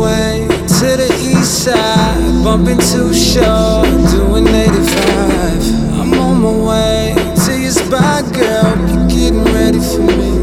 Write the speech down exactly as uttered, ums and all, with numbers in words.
way to the east side, bumping Too Short, doing eighty-five. I'm on my way to your spot, girl, you're getting ready for me.